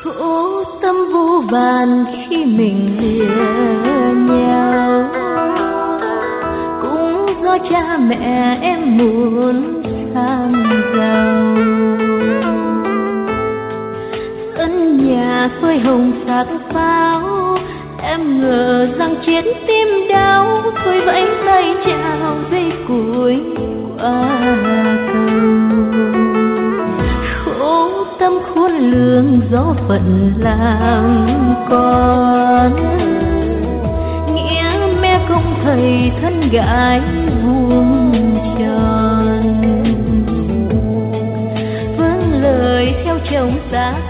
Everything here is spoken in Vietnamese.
khổ tâm vô vàn khi mình lìa nhau, cũng do cha mẹ em muốn sang giàu. Sân nhà soi hồng sắc pháo, em ngờ rằng chiến tim đau, tôi vẫy tay chào dây cuối qua cầu. Khổ tâm khôn lường gió phận làm con, nghĩa mẹ công thầy thân gái vuông tròn. Vâng lời theo chồng xa